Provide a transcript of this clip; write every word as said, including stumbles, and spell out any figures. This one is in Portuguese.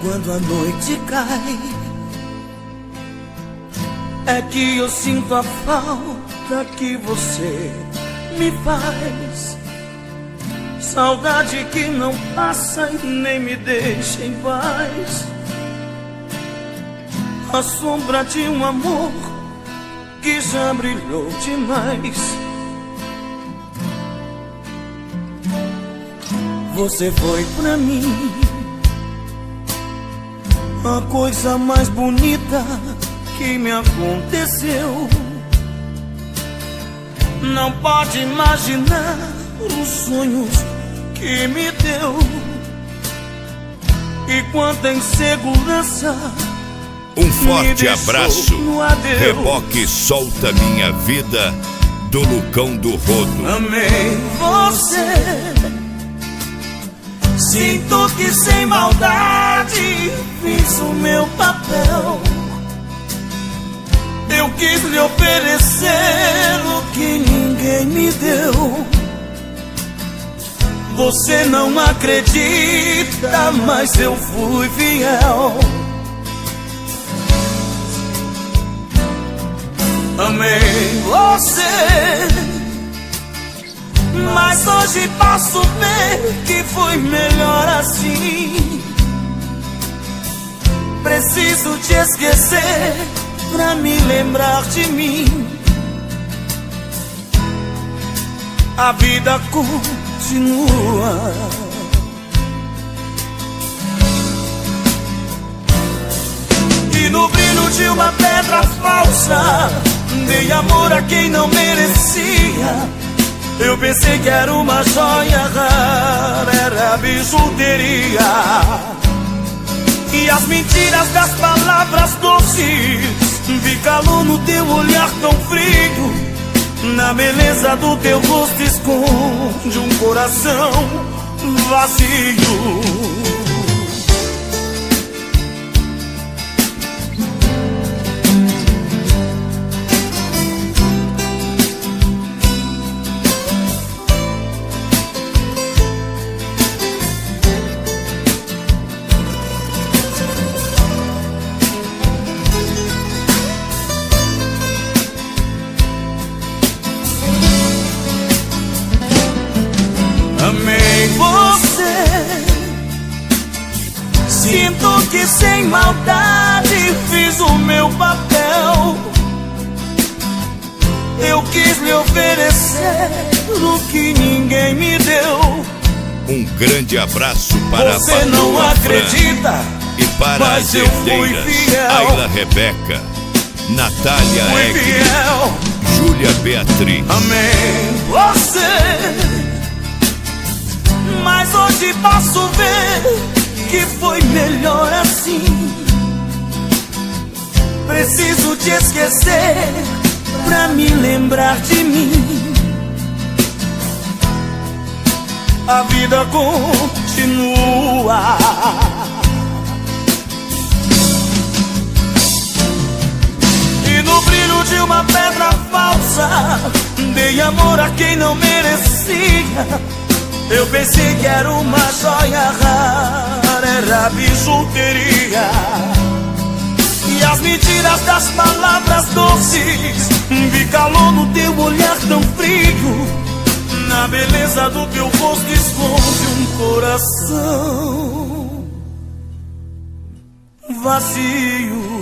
quando a noite cai, é que eu sinto a falta que você me faz. Saudade que não passa e nem me deixa em paz. A sombra de um amor que já brilhou demais. Você foi pra mim a coisa mais bonita que me aconteceu. Não pode imaginar os sonhos que me deu. E quanta insegurança. Um forte abraço. Reboque Solta Minha Vida, do Lucão do Rodo. Amei você, sinto que sem maldade fiz o meu papel. Eu quis lhe oferecer o que ninguém me deu. Você não acredita, mas eu fui fiel. Amei você, mas hoje posso ver que foi melhor assim. Preciso te esquecer pra me lembrar de mim. A vida continua. E no brilho de uma pedra falsa dei amor a quem não merecia. Eu pensei que era uma joia rara, era bijuteria. E as mentiras das palavras doces, vi calor no teu olhar tão frio. Na beleza do teu rosto esconde um coração vazio. Amei você, sinto que sem maldade fiz o meu papel. Eu quis lhe oferecer o que ninguém me deu. Um grande abraço para você a Você não acredita, e para mas as eu fui herdeiras fiel. Ayla Rebeca, Natália Fui Egg, fiel. Júlia Beatriz. Amei você, mas hoje posso ver que foi melhor assim. Preciso te esquecer pra me lembrar de mim. A vida continua. E no brilho de uma pedra falsa dei amor a quem não merecia. Eu pensei que era uma joia rara, era bijuteria. E as mentiras das palavras doces, vi calor no teu olhar tão frio. Na beleza do teu rosto esconde um coração vazio.